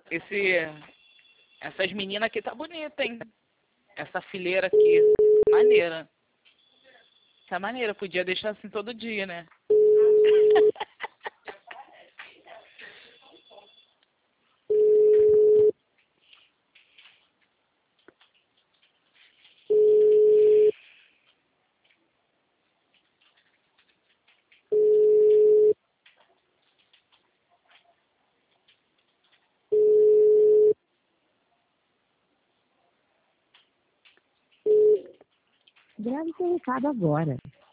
Essas meninas aqui tá bonita, hein? Essa fileira aqui, maneira. Essa maneira, podia deixar assim todo dia, né? Grave seu recado agora.